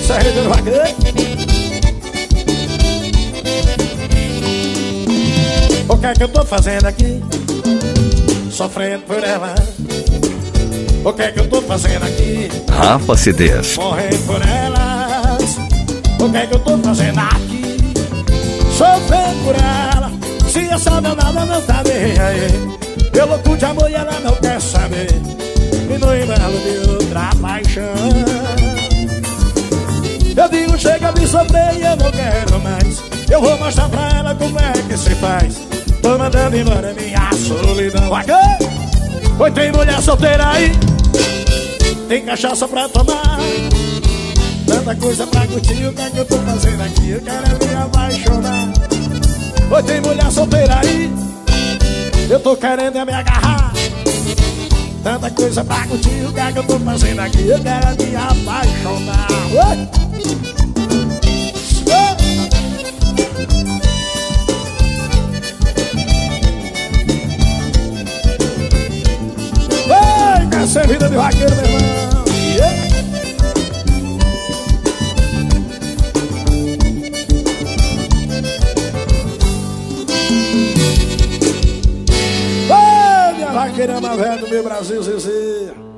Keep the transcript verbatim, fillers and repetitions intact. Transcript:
Essa é a rede do vaqueiro. O que é que eu tô fazendo aqui? Sofrendo por ela. O que é que eu tô fazendo aqui? Rafa C Ds. Morrendo por elas. O que é que eu tô fazendo aqui? Sofrendo por ela. Se essa danada não tá bem aí, eu louco de amor e ela não quer saber. E no embalo de outra paixão, eu digo chega de sofrer e eu não quero mais. Eu vou mostrar pra ela como é que se faz. Tô mandando embora minha solidão. Oi, tem mulher solteira aí, tem cachaça pra tomar, tanta coisa pra curtir. O que é que eu tô fazendo aqui? Eu quero é me apaixonar. Oi, tem mulher solteira aí, eu tô querendo é me agarrar, tanta coisa pra curtir. O que é que eu tô fazendo aqui? Eu quero é me apaixonar. Oi! Essa é a vida de vaqueiro, meu irmão. Yeah. Ô, minha vaqueira mais velha do meu Brasil, Zezé.